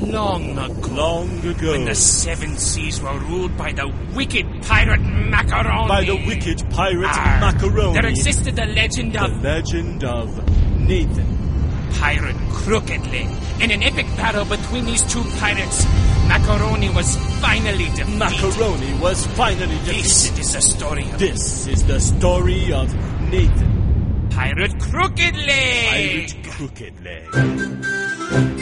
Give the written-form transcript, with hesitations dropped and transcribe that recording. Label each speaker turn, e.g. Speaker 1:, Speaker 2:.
Speaker 1: Long ago.
Speaker 2: Long ago.
Speaker 1: When the seven seas were ruled by the wicked pirate Macaroni.
Speaker 2: By the wicked pirate Macaroni.
Speaker 1: There existed the legend of...
Speaker 2: The legend of Nathan.
Speaker 1: Pirate Crooked Leg. In an epic battle between these two pirates, Macaroni was finally defeated.
Speaker 2: Macaroni was finally defeated.
Speaker 1: This is the story of...
Speaker 2: This is the story of Nathan.
Speaker 1: Pirate Crooked Leg.
Speaker 2: Pirate Crooked Leg.